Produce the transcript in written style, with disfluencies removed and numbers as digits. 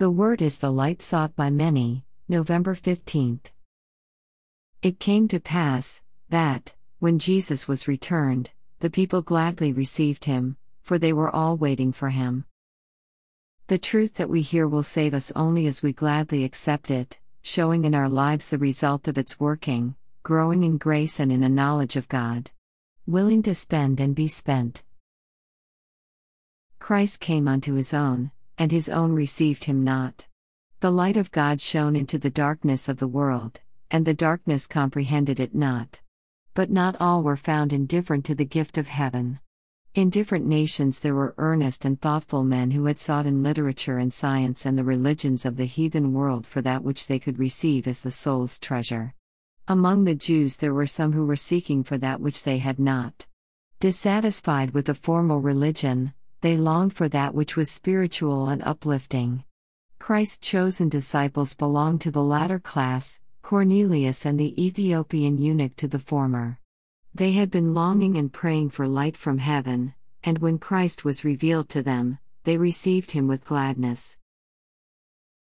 The Word is the light sought by many. November 15th. It came to pass, that, when Jesus was returned, the people gladly received him, for they were all waiting for him. The truth that we hear will save us only as we gladly accept it, showing in our lives the result of its working, growing in grace and in a knowledge of God. Willing to spend and be spent. Christ came unto his own, and his own received him not. The light of God shone into the darkness of the world, and the darkness comprehended it not. But not all were found indifferent to the gift of heaven. In different nations there were earnest and thoughtful men who had sought in literature and science and the religions of the heathen world for that which they could receive as the soul's treasure. Among the Jews there were some who were seeking for that which they had not. Dissatisfied with the formal religion, they longed for that which was spiritual and uplifting. Christ's chosen disciples belonged to the latter class, Cornelius and the Ethiopian eunuch to the former. They had been longing and praying for light from heaven, and when Christ was revealed to them, they received him with gladness.